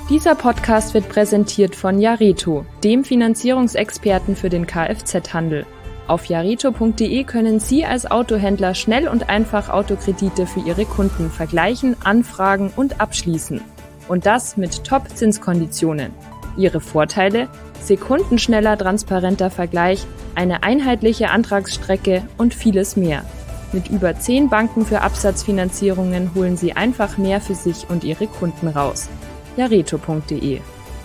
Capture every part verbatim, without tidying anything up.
Dieser Podcast wird präsentiert von Jareto, dem Finanzierungsexperten für den Kfz-Handel. Auf jareto punkt de können Sie als Autohändler schnell und einfach Autokredite für Ihre Kunden vergleichen, anfragen und abschließen. Und das mit Top-Zinskonditionen. Ihre Vorteile? Sekundenschneller, transparenter Vergleich, eine einheitliche Antragsstrecke und vieles mehr. Mit über zehn Banken für Absatzfinanzierungen holen Sie einfach mehr für sich und Ihre Kunden raus. jareto punkt de.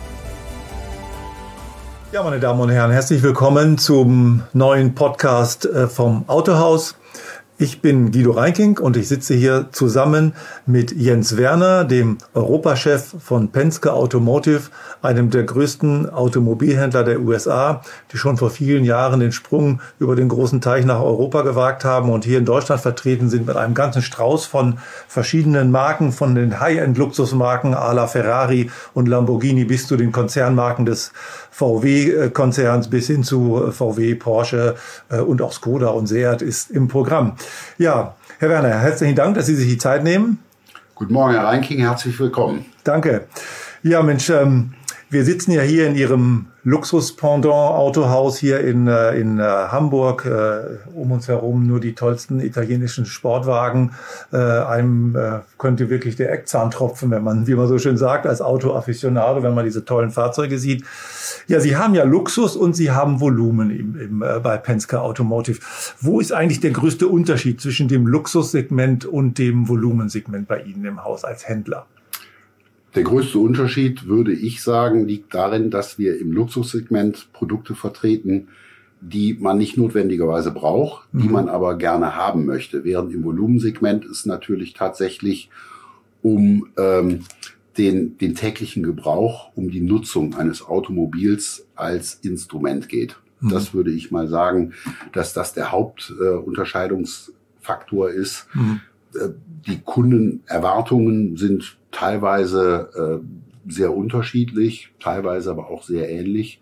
Ja, meine Damen und Herren, herzlich willkommen zum neuen Podcast vom Autohaus. Ich bin Guido Reinking und ich sitze hier zusammen mit Jens Werner, dem Europachef von Penske Automotive, einem der größten Automobilhändler der U S A, die schon vor vielen Jahren den Sprung über den großen Teich nach Europa gewagt haben und hier in Deutschland vertreten sind mit einem ganzen Strauß von verschiedenen Marken, von den High-End-Luxusmarken à la Ferrari und Lamborghini bis zu den Konzernmarken des V W-Konzerns bis hin zu V W, Porsche und auch Skoda und Seat ist im Programm. Ja, Herr Werner, herzlichen Dank, dass Sie sich die Zeit nehmen. Guten Morgen, Herr Reinking, herzlich willkommen. Danke. Ja, Mensch, ähm, wir sitzen ja hier in Ihrem Luxus-Pendant-Autohaus hier in, äh, in äh, Hamburg. Äh, um uns herum nur die tollsten italienischen Sportwagen. Äh, einem äh, könnte wirklich der Eckzahn tropfen, wenn man, wie man so schön sagt, als Auto-Afficionado, wenn man diese tollen Fahrzeuge sieht. Ja, Sie haben ja Luxus und Sie haben Volumen im, im, äh, bei Penske Automotive. Wo ist eigentlich der größte Unterschied zwischen dem Luxussegment und dem Volumensegment bei Ihnen im Haus als Händler? Der größte Unterschied, würde ich sagen, liegt darin, dass wir im Luxussegment Produkte vertreten, die man nicht notwendigerweise braucht, die mhm. man aber gerne haben möchte. Während im Volumensegment es natürlich tatsächlich um ähm, den, den täglichen Gebrauch, um die Nutzung eines Automobils als Instrument geht. Mhm. Das würde ich mal sagen, dass das der Hauptunterscheidungsfaktor äh, ist. Mhm. Äh, die Kundenerwartungen sind teilweise äh, sehr unterschiedlich, teilweise aber auch sehr ähnlich.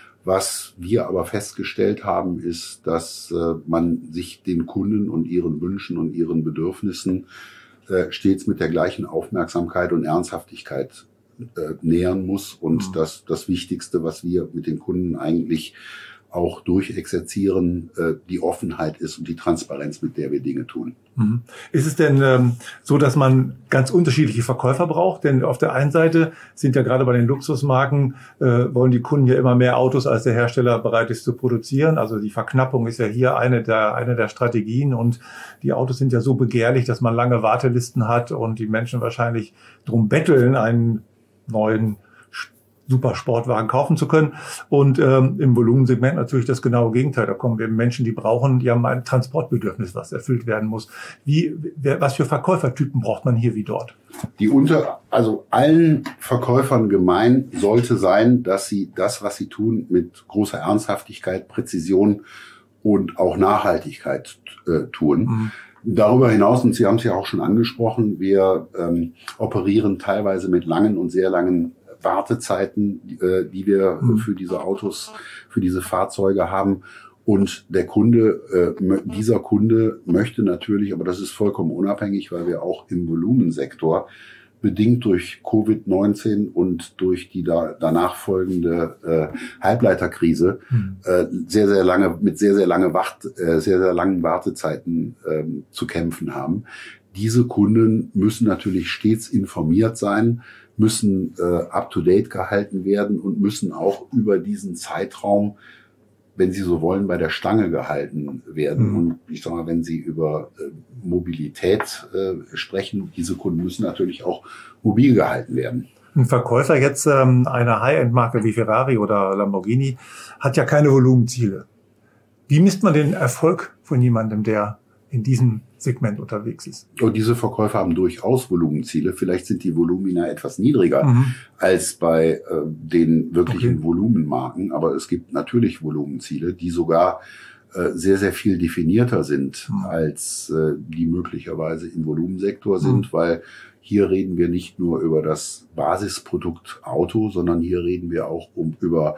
Was wir aber festgestellt haben, ist, dass äh, man sich den Kunden und ihren Wünschen und ihren Bedürfnissen äh, stets mit der gleichen Aufmerksamkeit und Ernsthaftigkeit äh, nähern muss. Und mhm. das, das Wichtigste, was wir mit den Kunden eigentlich auch durchexerzieren, äh, die Offenheit ist und die Transparenz, mit der wir Dinge tun. Mhm. Ist es denn ähm, so, dass man ganz unterschiedliche Verkäufer braucht? Denn auf der einen Seite sind ja gerade bei den Luxusmarken, äh, wollen die Kunden ja immer mehr Autos, als der Hersteller bereit ist zu produzieren. Also die Verknappung ist ja hier eine der, eine der Strategien. Und die Autos sind ja so begehrlich, dass man lange Wartelisten hat und die Menschen wahrscheinlich drum betteln, einen neuen super Sportwagen kaufen zu können. Und ähm, im Volumensegment natürlich das genaue Gegenteil. Da kommen eben Menschen, die brauchen, die haben ein Transportbedürfnis, was erfüllt werden muss. Wie, wer, was für Verkäufertypen braucht man hier wie dort? Die unter, also allen Verkäufern gemein sollte sein, dass sie das, was sie tun, mit großer Ernsthaftigkeit, Präzision und auch Nachhaltigkeit äh, tun. Mhm. Darüber hinaus, und Sie haben es ja auch schon angesprochen, wir ähm, operieren teilweise mit langen und sehr langen Wartezeiten, äh, die wir mhm. für diese Autos, für diese Fahrzeuge haben. Und der Kunde, äh, dieser Kunde möchte natürlich, aber das ist vollkommen unabhängig, weil wir auch im Volumensektor bedingt durch Covid neunzehn und durch die da, danach folgende äh, Halbleiterkrise mhm. äh, sehr, sehr lange, mit sehr, sehr lange Wacht, äh, sehr, sehr langen Wartezeiten äh, zu kämpfen haben. Diese Kunden müssen natürlich stets informiert sein, müssen äh, up-to-date gehalten werden und müssen auch über diesen Zeitraum, wenn Sie so wollen, bei der Stange gehalten werden. Mhm. Und ich sag mal, wenn Sie über äh, Mobilität äh, sprechen, diese Kunden müssen natürlich auch mobil gehalten werden. Ein Verkäufer jetzt ähm, einer High-End-Marke wie Ferrari oder Lamborghini hat ja keine Volumenziele. Wie misst man den Erfolg von jemandem, der in diesem Segment unterwegs ist? Und diese Verkäufer haben durchaus Volumenziele. Vielleicht sind die Volumina etwas niedriger mhm. als bei äh, den wirklichen okay. Volumenmarken. Aber es gibt natürlich Volumenziele, die sogar äh, sehr, sehr viel definierter sind, mhm. als äh, die möglicherweise im Volumensektor sind, mhm. weil hier reden wir nicht nur über das Basisprodukt Auto, sondern hier reden wir auch um über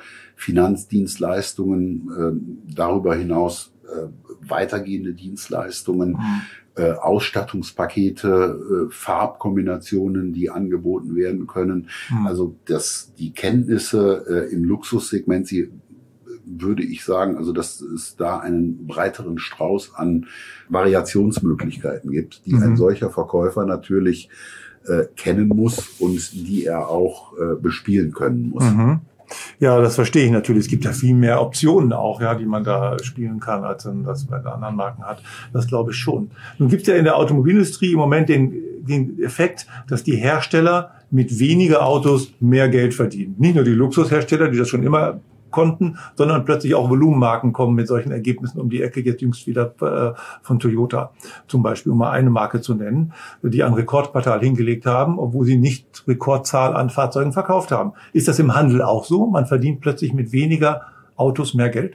Finanzdienstleistungen, äh, darüber hinaus äh, weitergehende Dienstleistungen, mhm. äh, Ausstattungspakete, äh, Farbkombinationen, die angeboten werden können. Mhm. Also das, die Kenntnisse äh, im Luxussegment, sie würde ich sagen, also dass es da einen breiteren Strauß an Variationsmöglichkeiten gibt, die mhm. ein solcher Verkäufer natürlich äh, kennen muss und die er auch äh, bespielen können muss. Mhm. Ja, das verstehe ich natürlich. Es gibt ja viel mehr Optionen auch, ja, die man da spielen kann, als das bei anderen Marken hat. Das glaube ich schon. Nun gibt es ja in der Automobilindustrie im Moment den, den Effekt, dass die Hersteller mit weniger Autos mehr Geld verdienen. Nicht nur die Luxushersteller, die das schon immer konnten, sondern plötzlich auch Volumenmarken kommen mit solchen Ergebnissen um die Ecke, jetzt jüngst wieder äh, von Toyota zum Beispiel, um mal eine Marke zu nennen, die ein Rekordquartal hingelegt haben, obwohl sie nicht Rekordzahl an Fahrzeugen verkauft haben. Ist das im Handel auch so? Man verdient plötzlich mit weniger Autos mehr Geld?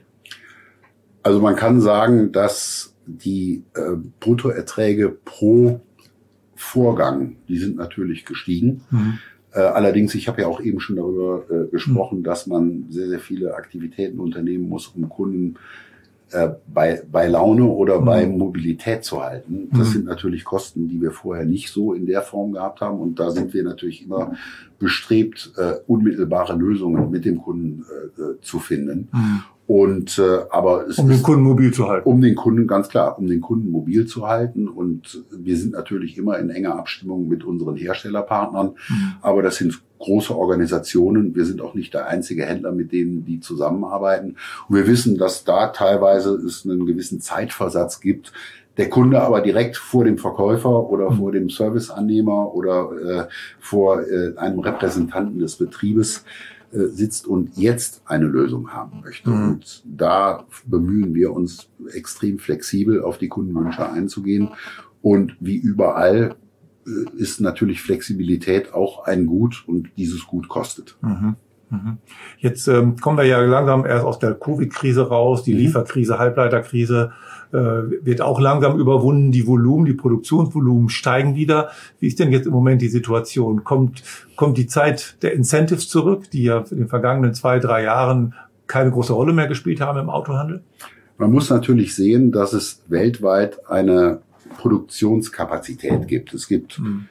Also man kann sagen, dass die äh, Bruttoerträge pro Vorgang, die sind natürlich gestiegen. Mhm. Äh, allerdings, ich habe ja auch eben schon darüber äh, gesprochen, mhm. dass man sehr, sehr viele Aktivitäten unternehmen muss, um Kunden äh, bei, bei Laune oder mhm. bei Mobilität zu halten. Das mhm. sind natürlich Kosten, die wir vorher nicht so in der Form gehabt haben. Und da sind wir natürlich immer bestrebt, äh, unmittelbare Lösungen mit dem Kunden äh, zu finden. Mhm. Und äh, aber es um den Kunden mobil zu halten. Um den Kunden, ganz klar, um den Kunden mobil zu halten. Und wir sind natürlich immer in enger Abstimmung mit unseren Herstellerpartnern. Mhm. Aber das sind große Organisationen. Wir sind auch nicht der einzige Händler, mit denen die zusammenarbeiten. Und wir wissen, dass da teilweise es einen gewissen Zeitversatz gibt. Der Kunde aber direkt vor dem Verkäufer oder mhm. vor dem Serviceannehmer oder äh, vor äh, einem Repräsentanten des Betriebes sitzt und jetzt eine Lösung haben möchte. Mhm. Und da bemühen wir uns extrem flexibel auf die Kundenwünsche einzugehen. Und wie überall ist natürlich Flexibilität auch ein Gut und dieses Gut kostet. Mhm. Mhm. Jetzt ähm, kommen wir ja langsam erst aus der Covid-Krise raus, die mhm. Lieferkrise, Halbleiterkrise äh, wird auch langsam überwunden, die Volumen, die Produktionsvolumen steigen wieder. Wie ist denn jetzt im Moment die Situation? Kommt, kommt die Zeit der Incentives zurück, die ja in den vergangenen zwei, drei Jahren keine große Rolle mehr gespielt haben im Autohandel? Man muss natürlich sehen, dass es weltweit eine Produktionskapazität gibt. Es gibt mhm.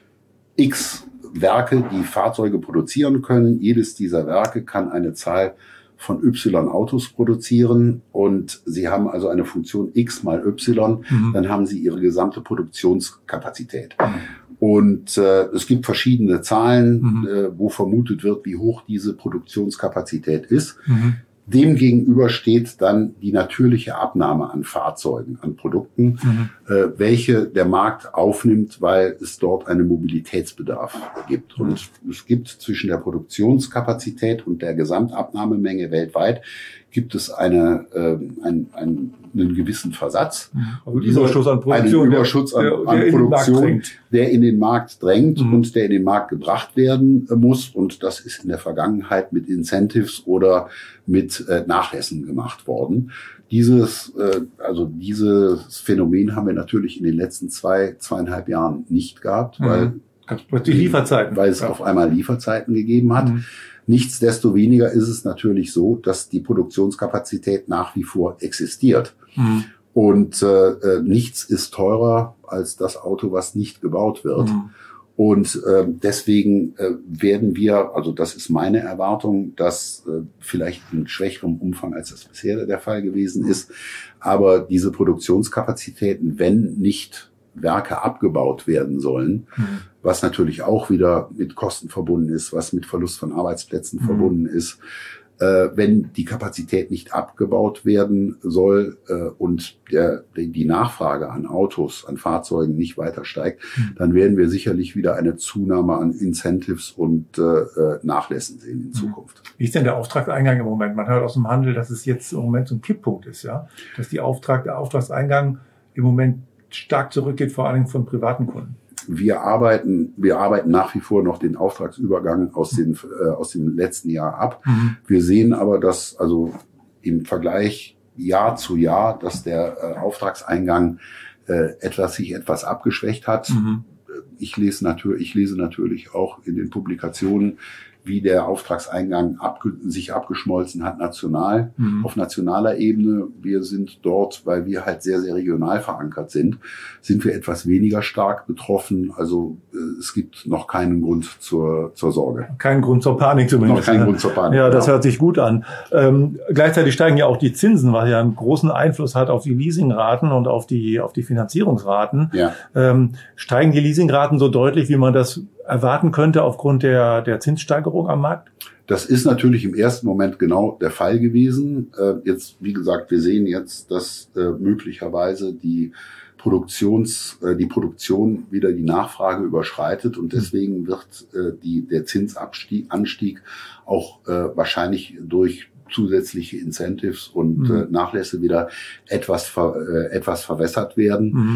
x Werke, die Fahrzeuge produzieren können. Jedes dieser Werke kann eine Zahl von Y Autos produzieren und sie haben also eine Funktion X mal Y, mhm. dann haben sie ihre gesamte Produktionskapazität. Mhm. Und äh, es gibt verschiedene Zahlen, mhm. äh, wo vermutet wird, wie hoch diese Produktionskapazität ist. Mhm. Demgegenüber steht dann die natürliche Abnahme an Fahrzeugen, an Produkten, mhm. äh, welche der Markt aufnimmt, weil es dort einen Mobilitätsbedarf gibt. Mhm. Und es gibt zwischen der Produktionskapazität und der Gesamtabnahmemenge weltweit gibt es eine, äh, ein, ein, einen gewissen Versatz. Also Überschuss an Produktion, einen Überschuss an, der, der, der an Produktion, der in den Markt drängt mhm. und der in den Markt gebracht werden muss. Und das ist in der Vergangenheit mit Incentives oder mit äh, Nachlässen gemacht worden. Dieses, äh, also dieses Phänomen haben wir natürlich in den letzten zwei, zweieinhalb Jahren nicht gehabt, mhm. weil die Lieferzeiten, weil es ja. auf einmal Lieferzeiten gegeben hat. Mhm. Nichtsdestoweniger ist es natürlich so, dass die Produktionskapazität nach wie vor existiert. Mhm. Und äh, nichts ist teurer als das Auto, was nicht gebaut wird. Mhm. Und äh, deswegen äh, werden wir, also das ist meine Erwartung, dass äh, vielleicht in schwächerem Umfang, als das bisher der Fall gewesen ist, aber diese Produktionskapazitäten, wenn nicht Werke abgebaut werden sollen, mhm. was natürlich auch wieder mit Kosten verbunden ist, was mit Verlust von Arbeitsplätzen mhm. verbunden ist. Äh, wenn die Kapazität nicht abgebaut werden soll äh, und der, die Nachfrage an Autos, an Fahrzeugen nicht weiter steigt, mhm. dann werden wir sicherlich wieder eine Zunahme an Incentives und äh, Nachlässen sehen in Zukunft. Wie ist denn der Auftragseingang im Moment? Man hört aus dem Handel, dass es jetzt im Moment so ein Kipppunkt ist, ja, dass die Auftrag, der Auftragseingang im Moment stark zurückgeht, vor allem von privaten Kunden. Wir arbeiten, wir arbeiten nach wie vor noch den Auftragsübergang aus den, äh, aus dem letzten Jahr ab. Mhm. Wir sehen aber, dass, also im Vergleich Jahr zu Jahr, dass der äh, Auftragseingang äh, etwas, sich etwas abgeschwächt hat. Mhm. Ich lese natürlich, ich lese natürlich auch in den Publikationen, wie der Auftragseingang abge sich abgeschmolzen hat national, mhm. auf nationaler Ebene. Wir sind dort, weil wir halt sehr, sehr regional verankert sind, sind wir etwas weniger stark betroffen. Also äh, es gibt noch keinen Grund zur, zur Sorge. Keinen Grund zur Panik zumindest. Noch keinen Grund zur Panik. Ja, das genau. hört sich gut an. Ähm, gleichzeitig steigen ja auch die Zinsen, was ja einen großen Einfluss hat auf die Leasingraten und auf die, auf die Finanzierungsraten. Ja. Ähm, steigen die Leasingraten so deutlich, wie man das erwarten könnte aufgrund der, der Zinssteigerung am Markt? Das ist natürlich im ersten Moment genau der Fall gewesen. Äh, jetzt, wie gesagt, wir sehen jetzt, dass äh, möglicherweise die Produktions, äh, die Produktion wieder die Nachfrage überschreitet und deswegen wird äh, die, der Zinsanstieg auch äh, wahrscheinlich durch zusätzliche Incentives und mhm. äh, Nachlässe wieder etwas, ver, äh, etwas verwässert werden. Mhm.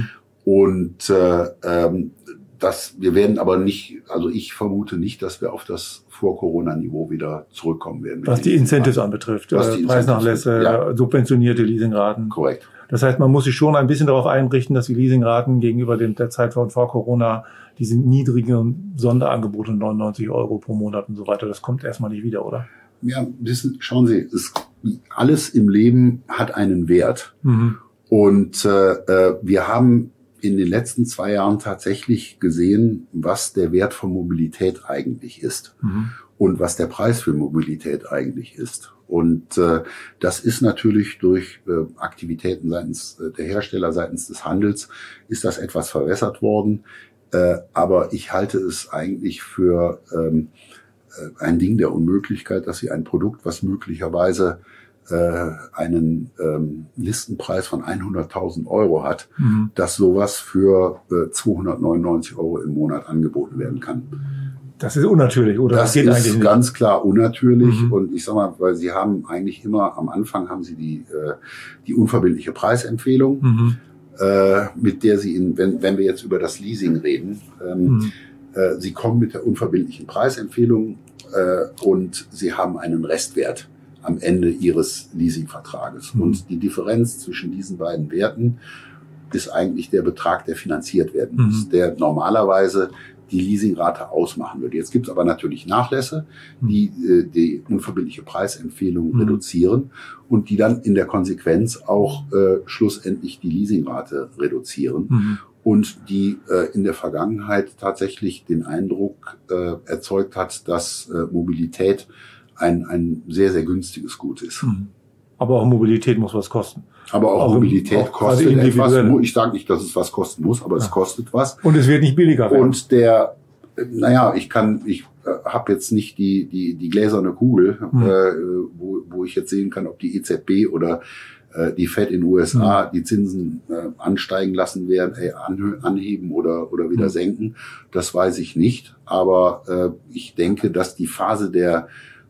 Und äh, ähm, das, wir werden aber nicht, also ich vermute nicht, dass wir auf das Vor-Corona-Niveau wieder zurückkommen werden. Was die Incentives anbetrifft, äh, Preisnachlässe, ja. subventionierte Leasingraten. Korrekt. Das heißt, man muss sich schon ein bisschen darauf einrichten, dass die Leasingraten gegenüber dem, der Zeit von vor Corona, diese niedrigen Sonderangebote, neunundneunzig Euro pro Monat und so weiter, das kommt erstmal nicht wieder, oder? Ja, wissen, schauen Sie, es, alles im Leben hat einen Wert. Mhm. Und äh, wir haben in den letzten zwei Jahren tatsächlich gesehen, was der Wert von Mobilität eigentlich ist mhm. und was der Preis für Mobilität eigentlich ist. Und äh, das ist natürlich durch äh, Aktivitäten seitens äh, der Hersteller, seitens des Handels, ist das etwas verwässert worden. Äh, aber ich halte es eigentlich für ähm, äh, ein Ding der Unmöglichkeit, dass Sie ein Produkt, was möglicherweise äh, einen ähm, Listenpreis von hunderttausend Euro hat, mhm. dass sowas für äh, zweihundertneunundneunzig Euro im Monat angeboten werden kann. Das ist unnatürlich, oder? Das, das geht ist ganz klar unnatürlich. Mhm. Und ich sag mal, weil Sie haben eigentlich immer, am Anfang haben Sie die, äh, die unverbindliche Preisempfehlung, mhm. äh, mit der Sie, in, wenn, wenn wir jetzt über das Leasing reden, ähm, mhm. äh, Sie kommen mit der unverbindlichen Preisempfehlung äh, und Sie haben einen Restwert am Ende Ihres Leasingvertrages. Mhm. Und die Differenz zwischen diesen beiden Werten ist eigentlich der Betrag, der finanziert werden muss, mhm. der normalerweise die Leasingrate ausmachen würde. Jetzt gibt es aber natürlich Nachlässe, die äh, die unverbindliche Preisempfehlung mhm. reduzieren und die dann in der Konsequenz auch äh, schlussendlich die Leasingrate reduzieren. Mhm. Und die äh, in der Vergangenheit tatsächlich den Eindruck äh, erzeugt hat, dass äh, Mobilität ein, ein sehr, sehr günstiges Gut ist. Mhm. Aber auch Mobilität muss was kosten. Aber auch, auch Mobilität auch kostet etwas. Ich sage nicht, dass es was kosten muss, aber ja. es kostet was. Und es wird nicht billiger werden. Und der, naja, ich kann, ich äh, habe jetzt nicht die die die gläserne Kugel, mhm. äh, wo, wo ich jetzt sehen kann, ob die E Z B oder äh, die Fed in den U S A mhm. die Zinsen äh, ansteigen lassen werden, äh, an, anheben oder oder wieder mhm. senken. Das weiß ich nicht. Aber äh, ich denke, dass die Phase der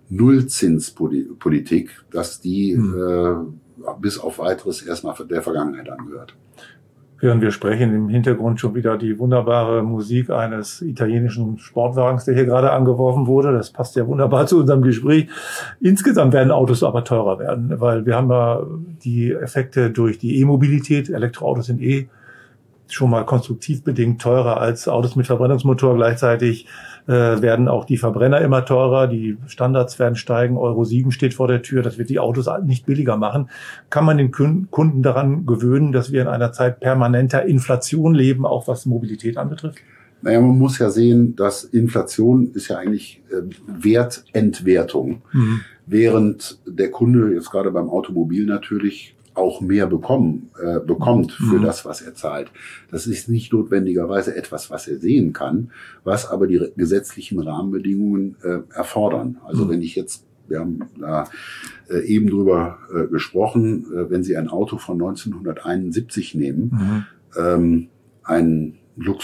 Nullzinspolitik, dass die mhm. äh, bis auf weiteres erstmal der Vergangenheit angehört. Während wir sprechen, im Hintergrund schon wieder die wunderbare Musik eines italienischen Sportwagens, der hier gerade angeworfen wurde. Das passt ja wunderbar zu unserem Gespräch. Insgesamt werden Autos aber teurer werden, weil wir haben ja die Effekte durch die E-Mobilität. Elektroautos sind eh schon mal konstruktiv bedingt teurer als Autos mit Verbrennungsmotor. Gleichzeitig äh, werden auch die Verbrenner immer teurer, die Standards werden steigen, Euro sieben steht vor der Tür, das wird die Autos nicht billiger machen. Kann man den Kunden daran gewöhnen, dass wir in einer Zeit permanenter Inflation leben, auch was Mobilität anbetrifft? Naja, man muss ja sehen, dass Inflation ist ja eigentlich äh, Wertentwertung, mhm. während der Kunde jetzt gerade beim Automobil natürlich auch mehr bekommen, äh, bekommt für mhm. das, was er zahlt. Das ist nicht notwendigerweise etwas, was er sehen kann, was aber die gesetzlichen Rahmenbedingungen äh, erfordern. Also mhm. wenn ich jetzt, wir haben da äh, eben drüber äh, gesprochen, äh, wenn Sie ein Auto von neunzehnhunderteinundsiebzig nehmen, mhm. ähm, ein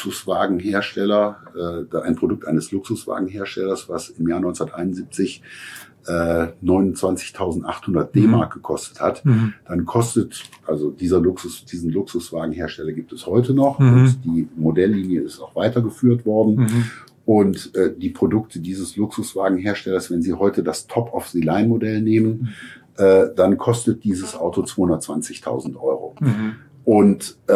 Luxuswagenhersteller, äh, ein Produkt eines Luxuswagenherstellers, was im Jahr neunzehnhunderteinundsiebzig äh, neunundzwanzigtausendachthundert D-Mark gekostet hat, mhm. dann kostet, also dieser Luxus, diesen Luxuswagenhersteller gibt es heute noch mhm. und die Modelllinie ist auch weitergeführt worden. Mhm. Und äh, die Produkte dieses Luxuswagenherstellers, wenn Sie heute das Top-of-the-Line-Modell nehmen, mhm. äh, dann kostet dieses Auto zweihundertzwanzigtausend Euro. Mhm. Und äh,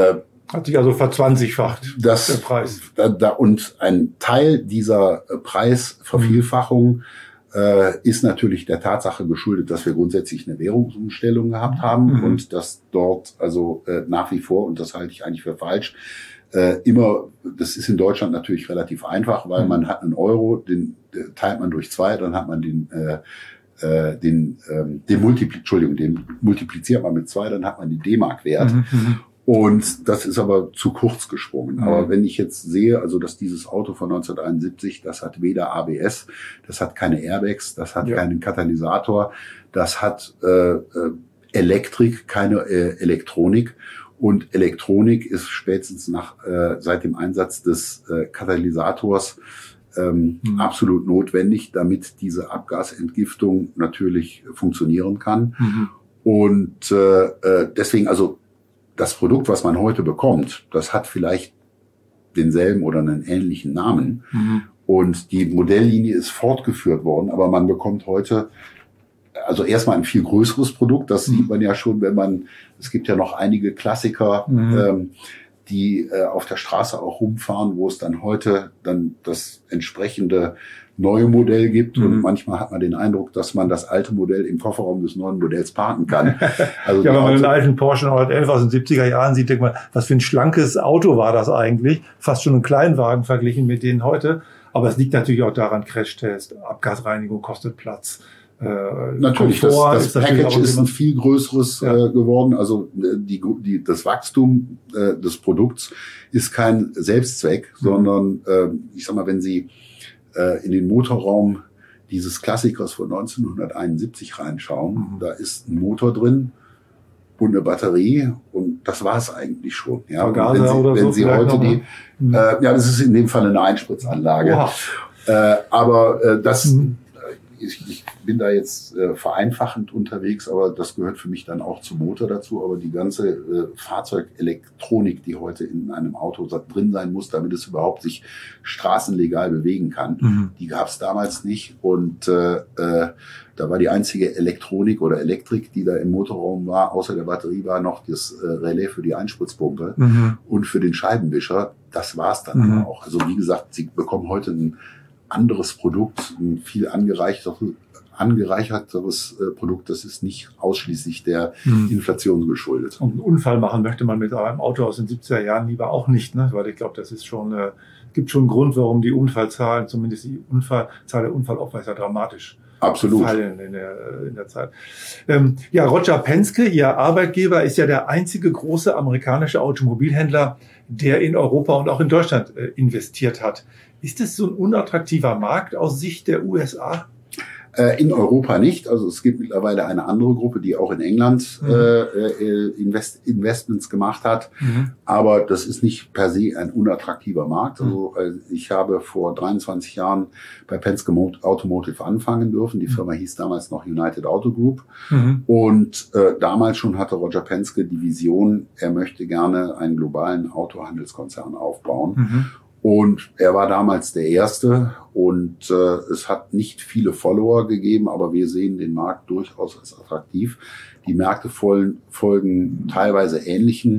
Hat sich also verzwanzigfacht, das, der Preis. Da, da, und ein Teil dieser Preisvervielfachung äh, ist natürlich der Tatsache geschuldet, dass wir grundsätzlich eine Währungsumstellung gehabt haben mhm. und dass dort also äh, nach wie vor, und das halte ich eigentlich für falsch, äh, immer, das ist in Deutschland natürlich relativ einfach, weil mhm. man hat einen Euro, den, den teilt man durch zwei, dann hat man den äh, äh, den ähm, den Multipli Entschuldigung, den multipliziert man mit zwei, dann hat man den D-Mark-Wert. Mhm. Und das ist aber zu kurz gesprungen. Mhm. Aber wenn ich jetzt sehe, also dass dieses Auto von neunzehnhunderteinundsiebzig, das hat weder A B S, das hat keine Airbags, das hat ja. keinen Katalysator, das hat äh, Elektrik, keine äh, Elektronik. Und Elektronik ist spätestens nach äh, seit dem Einsatz des äh, Katalysators ähm, mhm. absolut notwendig, damit diese Abgasentgiftung natürlich funktionieren kann. Mhm. Und äh, deswegen also das Produkt, was man heute bekommt, das hat vielleicht denselben oder einen ähnlichen Namen. Mhm. Und die Modelllinie ist fortgeführt worden, aber man bekommt heute also erstmal ein viel größeres Produkt. Das mhm. sieht man ja schon, wenn man, es gibt ja noch einige Klassiker, mhm. ähm, die äh, auf der Straße auch rumfahren, wo es dann heute dann das entsprechende neue Modell gibt. Mhm. Und manchmal hat man den Eindruck, dass man das alte Modell im Kofferraum des neuen Modells parken kann. Also ja, wenn man den alten Porsche neunhundertelf aus den siebziger Jahren sieht, denkt man, was für ein schlankes Auto war das eigentlich? Fast schon ein Kleinwagen verglichen mit denen heute. Aber es liegt natürlich auch daran, Crashtest, Abgasreinigung kostet Platz. Äh, natürlich, Komfort, das, das ist Package ist ein viel größeres ja. äh, geworden. Also die, die, das Wachstum äh, des Produkts ist kein Selbstzweck, mhm. sondern äh, ich sag mal, wenn Sie äh, in den Motorraum dieses Klassikers von neunzehnhunderteinundsiebzig reinschauen, mhm. da ist ein Motor drin und eine Batterie und das war es eigentlich schon. Ja, und wenn Sie, oder wenn so Sie heute die, mhm. äh, ja, das ist in dem Fall eine Einspritzanlage. Äh, aber äh, das mhm. Ich, ich bin da jetzt äh, vereinfachend unterwegs, aber das gehört für mich dann auch zum Motor dazu. Aber die ganze äh, Fahrzeugelektronik, die heute in einem Auto drin sein muss, damit es überhaupt sich straßenlegal bewegen kann, mhm. die gab es damals nicht. Und äh, äh, da war die einzige Elektronik oder Elektrik, die da im Motorraum war, außer der Batterie, war noch das äh, Relais für die Einspritzpumpe mhm. und für den Scheibenwischer. Das war's dann mhm. auch. Also wie gesagt, Sie bekommen heute ein anderes Produkt, ein viel angereicherteres, angereicherteres äh, Produkt. Das ist nicht ausschließlich der hm. Inflation geschuldet. Und einen Unfall machen möchte man mit einem Auto aus den siebziger Jahren lieber auch nicht, ne? Weil ich glaube, das ist schon, äh, gibt schon einen Grund, warum die Unfallzahlen, zumindest die Unfallzahl der Unfallopfer ist ja dramatisch. Absolut. Fallen in der, in der Zeit. Ähm, ja, Roger Penske, Ihr Arbeitgeber, ist ja der einzige große amerikanische Automobilhändler, der in Europa und auch in Deutschland äh, investiert hat. Ist es so ein unattraktiver Markt aus Sicht der U S A? Äh, in Europa nicht. Also es gibt mittlerweile eine andere Gruppe, die auch in England mhm. äh, Invest Investments gemacht hat. Mhm. Aber das ist nicht per se ein unattraktiver Markt. Also äh, ich habe vor dreiundzwanzig Jahren bei Penske Automotive anfangen dürfen. Die Firma hieß damals noch United Auto Group. Mhm. Und äh, damals schon hatte Roger Penske die Vision, er möchte gerne einen globalen Autohandelskonzern aufbauen. Mhm. Und er war damals der Erste und äh, es hat nicht viele Follower gegeben, aber wir sehen den Markt durchaus als attraktiv. Die Märkte folgen, folgen teilweise ähnlichen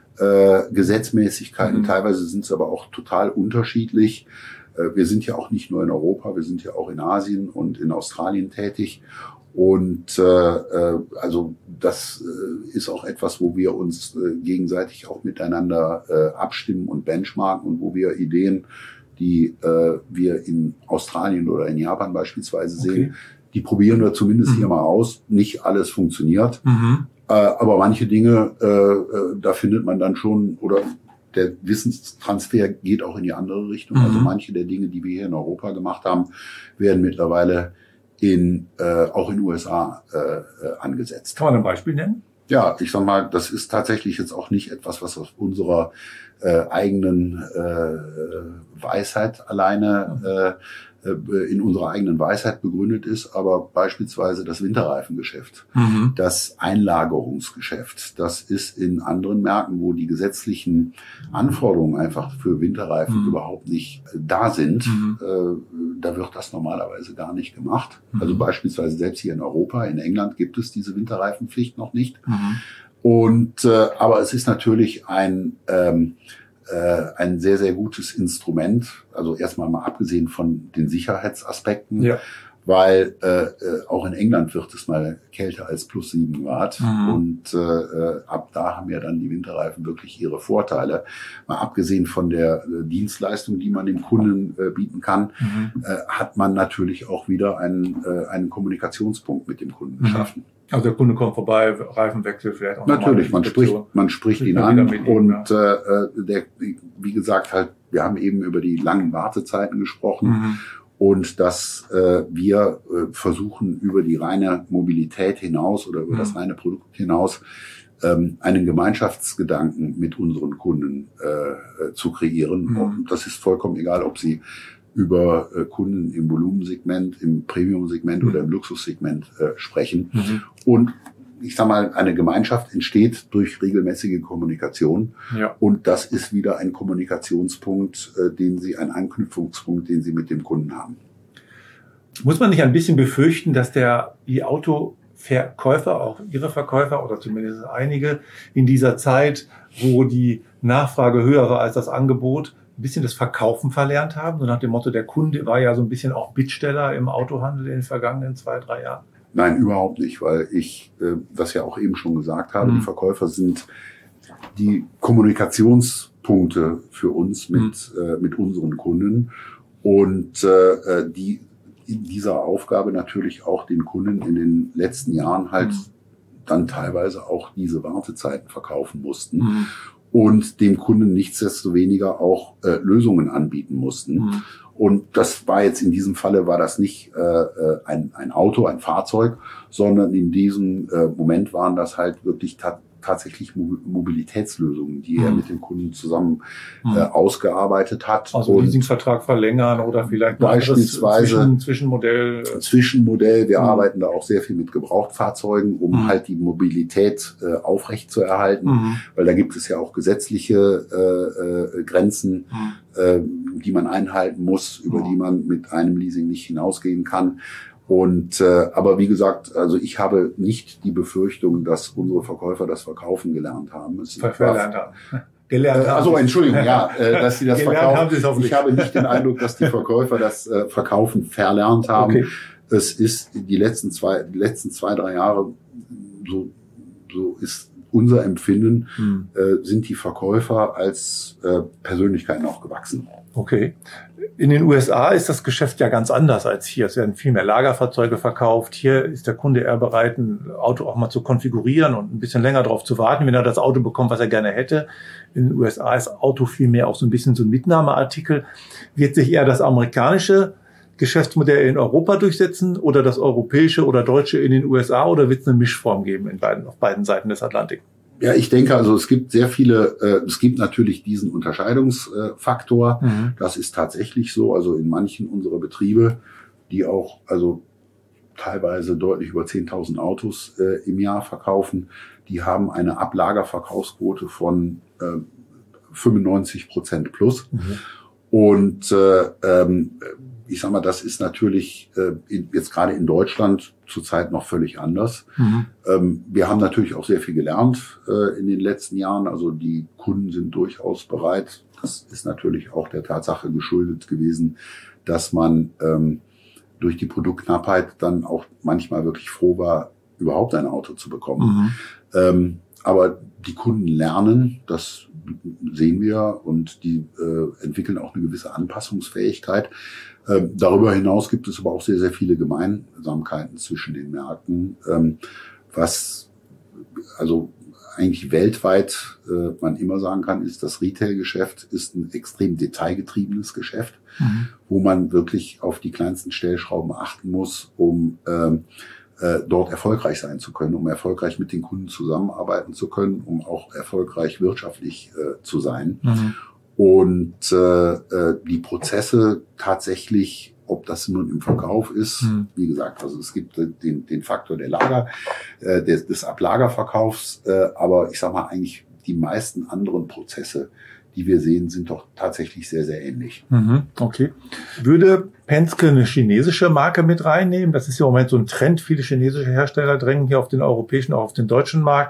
äh, Gesetzmäßigkeiten, mhm. teilweise sind es aber auch total unterschiedlich. Äh, wir sind ja auch nicht nur in Europa, wir sind ja auch in Asien und in Australien tätig. Und äh, also das äh, ist auch etwas, wo wir uns äh, gegenseitig auch miteinander äh, abstimmen und benchmarken und wo wir Ideen, die äh, wir in Australien oder in Japan beispielsweise okay. sehen, die probieren wir zumindest mhm. hier mal aus. Nicht alles funktioniert, mhm. äh, aber manche Dinge, äh, da findet man dann schon, oder der Wissenstransfer geht auch in die andere Richtung. Mhm. Also manche der Dinge, die wir hier in Europa gemacht haben, werden mittlerweile in äh, auch in den U S A äh, angesetzt. Kann man ein Beispiel nennen? Ja, ich sag mal, das ist tatsächlich jetzt auch nicht etwas, was aus unserer äh, eigenen äh, Weisheit alleine äh, in unserer eigenen Weisheit begründet ist, aber beispielsweise das Winterreifengeschäft, mhm. das Einlagerungsgeschäft, das ist in anderen Märkten, wo die gesetzlichen Anforderungen einfach für Winterreifen mhm. überhaupt nicht da sind, mhm. äh, da wird das normalerweise gar nicht gemacht. Mhm. Also beispielsweise selbst hier in Europa, in England gibt es diese Winterreifenpflicht noch nicht. Mhm. Und äh, aber es ist natürlich ein ähm, äh, ein sehr, sehr gutes Instrument. Also erstmal mal abgesehen von den Sicherheitsaspekten. Ja. Weil äh, auch in England wird es mal kälter als plus sieben Grad. Mhm. Und äh, ab da haben ja dann die Winterreifen wirklich ihre Vorteile. Mal abgesehen von der äh, Dienstleistung, die man dem Kunden äh, bieten kann, mhm. äh, hat man natürlich auch wieder einen, äh, einen Kommunikationspunkt mit dem Kunden geschaffen. Mhm. Also der Kunde kommt vorbei, Reifenwechsel vielleicht auch. Natürlich, man spricht, man spricht ihn an und ihm, ja. äh, der, wie gesagt, halt, wir haben eben über die langen Wartezeiten gesprochen. Mhm. Und dass äh, wir äh, versuchen, über die reine Mobilität hinaus oder über mhm. das reine Produkt hinaus ähm, einen Gemeinschaftsgedanken mit unseren Kunden äh, zu kreieren. Mhm. Und das ist vollkommen egal, ob sie über äh, Kunden im Volumensegment, im Premium-Segment mhm. oder im Luxussegment äh, sprechen. Mhm. Und ich sag mal, eine Gemeinschaft entsteht durch regelmäßige Kommunikation. Ja. Und das ist wieder ein Kommunikationspunkt, äh, den Sie, ein Anknüpfungspunkt, den Sie mit dem Kunden haben. Muss man nicht ein bisschen befürchten, dass der die Autoverkäufer, auch Ihre Verkäufer oder zumindest einige in dieser Zeit, wo die Nachfrage höher war als das Angebot, ein bisschen das Verkaufen verlernt haben? So nach dem Motto, der Kunde war ja so ein bisschen auch Bittsteller im Autohandel in den vergangenen zwei, drei Jahren. Nein, überhaupt nicht, weil ich äh, das ja auch eben schon gesagt habe, mhm. die Verkäufer sind die Kommunikationspunkte für uns mit, mhm. äh, mit unseren Kunden und äh, die in dieser Aufgabe natürlich auch den Kunden in den letzten Jahren halt mhm. dann teilweise auch diese Wartezeiten verkaufen mussten mhm. und dem Kunden nichtsdestoweniger auch äh, Lösungen anbieten mussten. Mhm. Und das war jetzt in diesem Falle, war das nicht äh, ein, ein Auto, ein Fahrzeug, sondern in diesem äh, Moment waren das halt wirklich ta- tatsächlich Mobilitätslösungen, die mhm. er mit dem Kunden zusammen mhm. äh, ausgearbeitet hat. Also und Leasingvertrag verlängern oder vielleicht beispielsweise Zwischen, Zwischenmodell. Zwischenmodell. Wir mhm. arbeiten da auch sehr viel mit Gebrauchtfahrzeugen, um mhm. halt die Mobilität äh, aufrechtzuerhalten, mhm. weil da gibt es ja auch gesetzliche äh, äh, Grenzen, mhm. äh, die man einhalten muss, über mhm. die man mit einem Leasing nicht hinausgehen kann. Und äh, aber wie gesagt, also ich habe nicht die Befürchtung, dass unsere Verkäufer das Verkaufen gelernt haben. Es verlernt haben. Gelernt haben. Also Entschuldigung, ja, äh, dass sie das verkaufen. Haben ich habe nicht den Eindruck, dass die Verkäufer das äh, Verkaufen verlernt haben. Okay. Es ist die letzten zwei, die letzten zwei, drei Jahre, so, so ist unser Empfinden, hm. äh, sind die Verkäufer als äh, Persönlichkeiten auch gewachsen. Okay. In den U S A ist das Geschäft ja ganz anders als hier. Es werden viel mehr Lagerfahrzeuge verkauft. Hier ist der Kunde eher bereit, ein Auto auch mal zu konfigurieren und ein bisschen länger drauf zu warten, wenn er das Auto bekommt, was er gerne hätte. In den U S A ist Auto viel mehr auch so ein bisschen so ein Mitnahmeartikel. Wird sich eher das amerikanische Geschäftsmodell in Europa durchsetzen oder das europäische oder deutsche in den U S A, oder wird es eine Mischform geben in beiden, auf beiden Seiten des Atlantik? Ja, ich denke, also es gibt sehr viele, äh, es gibt natürlich diesen Unterscheidungsfaktor. Äh, mhm. Das ist tatsächlich so. Also in manchen unserer Betriebe, die auch also teilweise deutlich über zehntausend Autos äh, im Jahr verkaufen, die haben eine Ablagerverkaufsquote von äh, fünfundneunzig Prozent plus. Mhm. Und äh, ähm, ich sag mal, das ist natürlich äh, in, jetzt gerade in Deutschland zurzeit noch völlig anders. Mhm. Ähm, wir haben natürlich auch sehr viel gelernt äh, in den letzten Jahren. Also die Kunden sind durchaus bereit. Das ist natürlich auch der Tatsache geschuldet gewesen, dass man ähm, durch die Produktknappheit dann auch manchmal wirklich froh war, überhaupt ein Auto zu bekommen. Mhm. Ähm, aber die Kunden lernen, das sehen wir, und die äh, entwickeln auch eine gewisse Anpassungsfähigkeit. Ähm, darüber hinaus gibt es aber auch sehr, sehr viele Gemeinsamkeiten zwischen den Märkten, ähm, was also eigentlich weltweit äh, man immer sagen kann, ist, das Retail-Geschäft ist ein extrem detailgetriebenes Geschäft, mhm. wo man wirklich auf die kleinsten Stellschrauben achten muss, um ähm, äh, dort erfolgreich sein zu können, um erfolgreich mit den Kunden zusammenarbeiten zu können, um auch erfolgreich wirtschaftlich äh, zu sein. Mhm. Und äh, die Prozesse tatsächlich, ob das nun im Verkauf ist, hm. wie gesagt, also es gibt den, den Faktor der Lager, äh, des, des Ablagerverkaufs, äh, aber ich sag mal eigentlich die meisten anderen Prozesse, die wir sehen, sind doch tatsächlich sehr, sehr ähnlich. Mhm, okay. Würde Penske eine chinesische Marke mit reinnehmen? Das ist ja im Moment so ein Trend. Viele chinesische Hersteller drängen hier auf den europäischen, auch auf den deutschen Markt.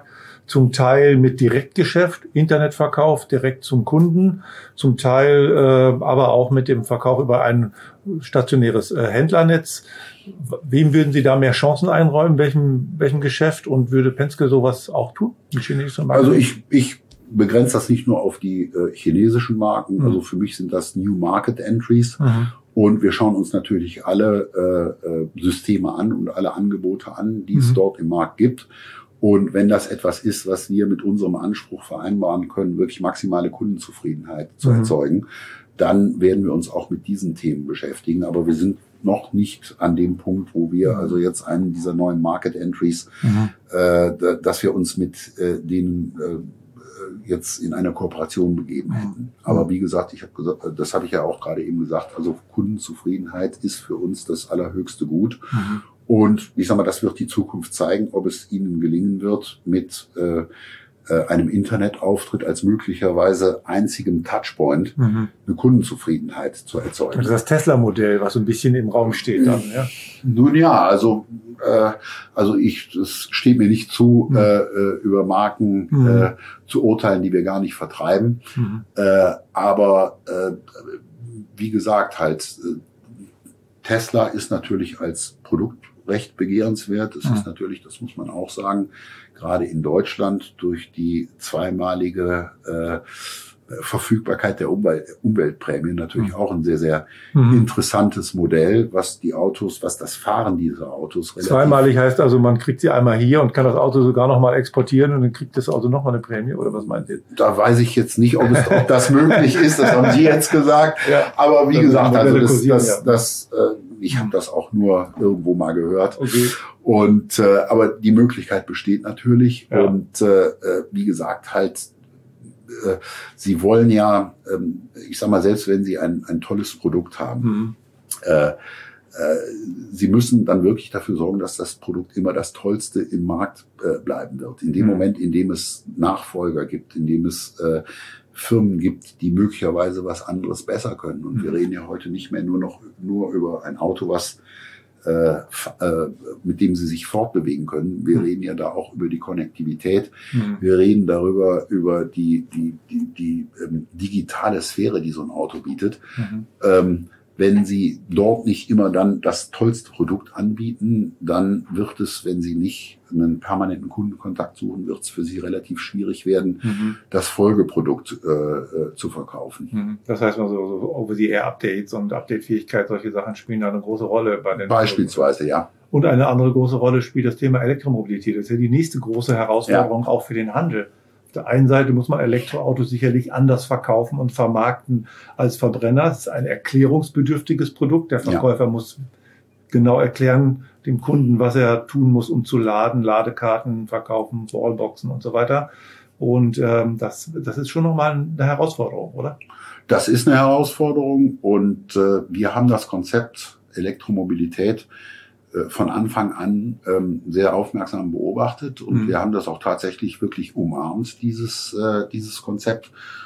zum Teil mit Direktgeschäft, Internetverkauf direkt zum Kunden, zum Teil äh, aber auch mit dem Verkauf über ein stationäres äh, Händlernetz. Wem würden Sie da mehr Chancen einräumen? Welchem, welchem Geschäft? Und würde Penske sowas auch tun? Mit chinesischen Marken? Also ich, ich begrenze das nicht nur auf die äh, chinesischen Marken. Mhm. Also für mich sind das New Market Entries. Mhm. Und wir schauen uns natürlich alle äh, äh, Systeme an und alle Angebote an, die mhm. es dort im Markt gibt. Und wenn das etwas ist, was wir mit unserem Anspruch vereinbaren können, wirklich maximale Kundenzufriedenheit zu mhm. erzeugen, dann werden wir uns auch mit diesen Themen beschäftigen. Aber wir sind noch nicht an dem Punkt, wo wir also jetzt einen dieser neuen Market Entries, mhm. äh, dass wir uns mit äh, denen äh, jetzt in einer Kooperation begeben hätten. Aber wie gesagt, ich habe gesagt, das habe ich ja auch gerade eben gesagt, also Kundenzufriedenheit ist für uns das allerhöchste Gut. Mhm. Und ich sag mal, das wird die Zukunft zeigen, ob es ihnen gelingen wird, mit äh, einem Internetauftritt als möglicherweise einzigem Touchpoint mhm. eine Kundenzufriedenheit zu erzeugen. Das ist das Tesla-Modell, was so ein bisschen im Raum steht dann, ja? Nun ja, also äh, also ich, es steht mir nicht zu, mhm. äh, über Marken mhm. äh, zu urteilen, die wir gar nicht vertreiben. Mhm. Äh, aber äh, wie gesagt, halt äh, Tesla ist natürlich als Produkt recht begehrenswert. Es mhm. ist natürlich, das muss man auch sagen, gerade in Deutschland durch die zweimalige äh, Verfügbarkeit der Umwelt, Umweltprämie natürlich mhm. auch ein sehr, sehr mhm. interessantes Modell, was die Autos, was das Fahren dieser Autos relativ... Zweimalig heißt also, man kriegt sie einmal hier und kann das Auto sogar nochmal exportieren und dann kriegt das Auto nochmal eine Prämie, oder was meint ihr? Da weiß ich jetzt nicht, ob, es, ob das möglich ist, das haben Sie jetzt gesagt. Ja. Aber wie das gesagt, also das, das, ja. das äh, ich habe das auch nur irgendwo mal gehört. Okay. Und äh, aber die Möglichkeit besteht natürlich. Ja. Und äh, wie gesagt, halt, äh, sie wollen ja, ähm, ich sag mal, selbst wenn sie ein, ein tolles Produkt haben, mhm. äh, äh, sie müssen dann wirklich dafür sorgen, dass das Produkt immer das Tollste im Markt äh, bleiben wird. In dem mhm. Moment, in dem es Nachfolger gibt, in dem es äh, Firmen gibt, die möglicherweise was anderes besser können. Und mhm. wir reden ja heute nicht mehr nur noch nur über ein Auto, was äh, äh, mit dem sie sich fortbewegen können. Wir mhm. reden ja da auch über die Konnektivität. Mhm. Wir reden darüber über die die die, die ähm, digitale Sphäre, die so ein Auto bietet. Mhm. Ähm, Wenn Sie dort nicht immer dann das tollste Produkt anbieten, dann wird es, wenn Sie nicht einen permanenten Kundenkontakt suchen, wird es für Sie relativ schwierig werden, mhm. das Folgeprodukt äh, zu verkaufen. Mhm. Das heißt, also so Over-the-Air-Updates und Update-Fähigkeit, solche Sachen spielen da eine große Rolle bei den Beispielsweise, Produkten. Ja. Und eine andere große Rolle spielt das Thema Elektromobilität. Das ist ja die nächste große Herausforderung, ja. auch für den Handel. Auf der einen Seite muss man Elektroautos sicherlich anders verkaufen und vermarkten als Verbrenner. Das ist ein erklärungsbedürftiges Produkt. Der Verkäufer ja. muss genau erklären dem Kunden, was er tun muss, um zu laden, Ladekarten verkaufen, Wallboxen und so weiter. Und ähm, das, das ist schon nochmal eine Herausforderung, oder? Das ist eine Herausforderung und äh, wir haben das Konzept Elektromobilität von Anfang an ähm, sehr aufmerksam beobachtet und mhm. wir haben das auch tatsächlich wirklich umarmt, dieses äh, dieses Konzept.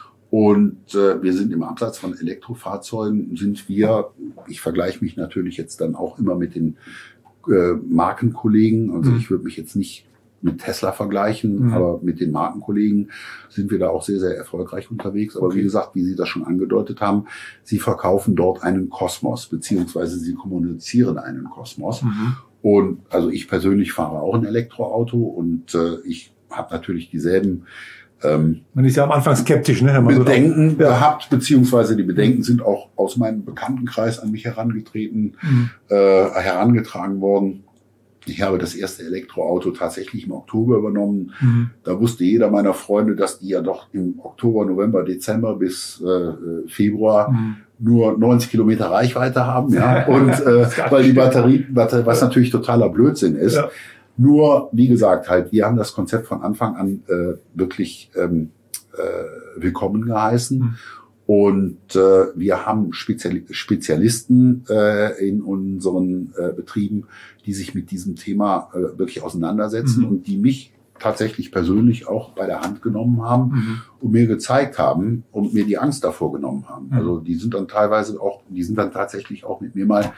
Und äh, wir sind im Absatz von Elektrofahrzeugen, sind wir, ich vergleiche mich natürlich jetzt dann auch immer mit den äh, Markenkollegen, also mhm. ich würde mich jetzt nicht mit Tesla vergleichen, mhm. aber mit den Markenkollegen sind wir da auch sehr, sehr erfolgreich unterwegs. Aber okay. wie gesagt, wie Sie das schon angedeutet haben, Sie verkaufen dort einen Kosmos, beziehungsweise Sie kommunizieren einen Kosmos. Mhm. Und also ich persönlich fahre auch ein Elektroauto und äh, ich habe natürlich dieselben ähm, Man ist ja am Anfang skeptisch, ne? Bedenken so gehabt, beziehungsweise die Bedenken sind auch aus meinem Bekanntenkreis an mich herangetreten, mhm. äh, herangetragen worden. Ich habe das erste Elektroauto tatsächlich im Oktober übernommen. Mhm. Da wusste jeder meiner Freunde, dass die ja doch im Oktober, November, Dezember bis äh, Februar mhm. nur neunzig Kilometer Reichweite haben. Ja, und äh, weil die Batterie, Batterie, was natürlich totaler Blödsinn ist. Ja. Nur, wie gesagt, halt, wir haben das Konzept von Anfang an äh, wirklich ähm, äh, willkommen geheißen. Mhm. Und äh, wir haben Spezial- Spezialisten äh, in unseren äh, Betrieben, die sich mit diesem Thema äh, wirklich auseinandersetzen mhm. und die mich tatsächlich persönlich auch bei der Hand genommen haben mhm. und mir gezeigt haben und mir die Angst davor genommen haben. Mhm. Also die sind dann teilweise auch, die sind dann tatsächlich auch mit mir mal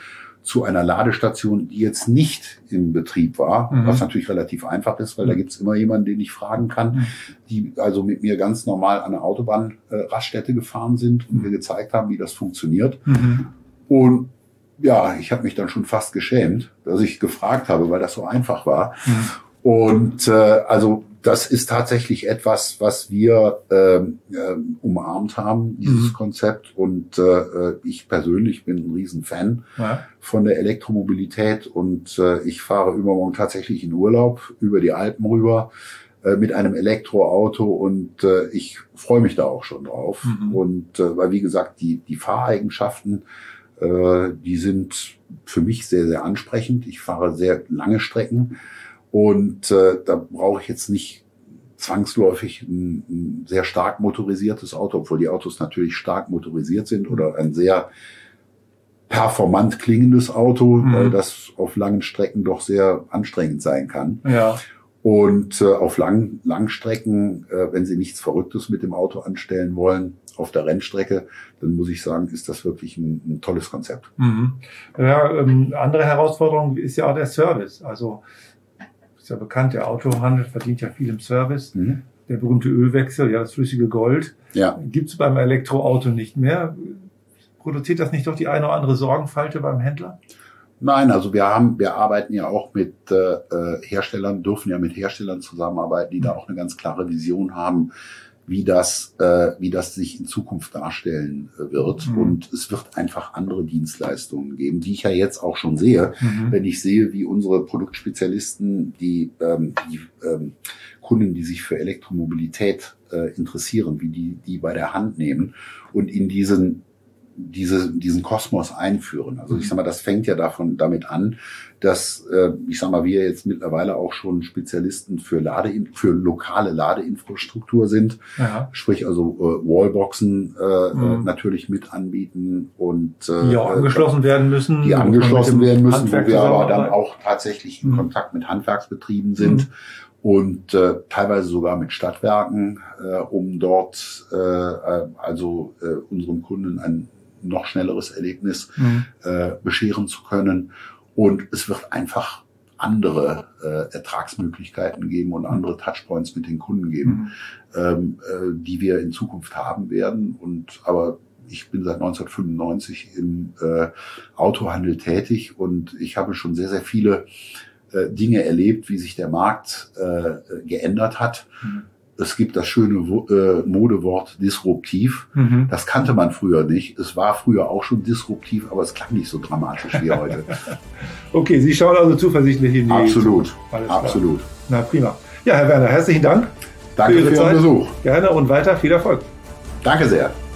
zu einer Ladestation, die jetzt nicht im Betrieb war, mhm. was natürlich relativ einfach ist, weil da gibt's immer jemanden, den ich fragen kann, mhm. die also mit mir ganz normal an der Autobahnraststätte äh, gefahren sind und mir gezeigt haben, wie das funktioniert. Mhm. Und ja, ich habe mich dann schon fast geschämt, dass ich gefragt habe, weil das so einfach war. Mhm. Und äh, also das ist tatsächlich etwas, was wir ähm, äh, umarmt haben, dieses mhm. Konzept. Und äh, ich persönlich bin ein Riesenfan ja. von der Elektromobilität. Und äh, ich fahre übermorgen tatsächlich in Urlaub über die Alpen rüber äh, mit einem Elektroauto. Und äh, ich freue mich da auch schon drauf. Mhm. Und äh, weil, wie gesagt, die, die Fahreigenschaften, äh, die sind für mich sehr, sehr ansprechend. Ich fahre sehr lange Strecken. Und äh, da brauche ich jetzt nicht zwangsläufig ein, ein sehr stark motorisiertes Auto, obwohl die Autos natürlich stark motorisiert sind, oder ein sehr performant klingendes Auto, mhm. äh, das auf langen Strecken doch sehr anstrengend sein kann. Ja. Und äh, auf langen Langstrecken, äh, wenn Sie nichts Verrücktes mit dem Auto anstellen wollen, auf der Rennstrecke, dann muss ich sagen, ist das wirklich ein, ein tolles Konzept. Mhm. Ja, ähm, andere Herausforderung ist ja auch der Service. Also ist ja bekannt, der Autohandel verdient ja viel im Service. Mhm. Der berühmte Ölwechsel, ja, das flüssige Gold, ja. gibt es beim Elektroauto nicht mehr. Produziert das nicht doch die eine oder andere Sorgenfalte beim Händler? Nein, also wir haben, wir arbeiten ja auch mit äh, Herstellern, dürfen ja mit Herstellern zusammenarbeiten, die mhm. da auch eine ganz klare Vision haben, wie das, äh, wie das sich in Zukunft darstellen äh, wird. Mhm. Und es wird einfach andere Dienstleistungen geben, die ich ja jetzt auch schon sehe, mhm. wenn ich sehe, wie unsere Produktspezialisten, die, ähm, die ähm, Kunden, die sich für Elektromobilität äh, interessieren, wie die die bei der Hand nehmen und in diesen diese, diesen Kosmos einführen. Also ich sag mal, das fängt ja davon, damit an, dass, äh, ich sag mal, wir jetzt mittlerweile auch schon Spezialisten für Lade, für lokale Ladeinfrastruktur sind. Ja. Sprich also äh, Wallboxen äh, mhm. natürlich mit anbieten und äh, die auch angeschlossen werden müssen. Die angeschlossen werden müssen, wo wir aber dann auch tatsächlich in mhm. Kontakt mit Handwerksbetrieben sind. Mhm. Und äh, teilweise sogar mit Stadtwerken, äh, um dort äh, also äh, unseren Kunden ein noch schnelleres Erlebnis mhm. äh, bescheren zu können. Und es wird einfach andere äh, Ertragsmöglichkeiten geben und andere Touchpoints mit den Kunden geben, mhm. ähm, äh, die wir in Zukunft haben werden. Und aber ich bin seit neunzehnhundertfünfundneunzig im äh, Autohandel tätig und ich habe schon sehr, sehr viele äh, Dinge erlebt, wie sich der Markt äh, geändert hat. Mhm. Es gibt das schöne äh, Modewort disruptiv. Mhm. Das kannte man früher nicht. Es war früher auch schon disruptiv, aber es klang nicht so dramatisch wie heute. Okay, Sie schauen also zuversichtlich in die Absolut, absolut. Na prima. Ja, Herr Werner, herzlichen Dank. Danke für, für Ihren Besuch. Gerne und weiter viel Erfolg. Danke sehr.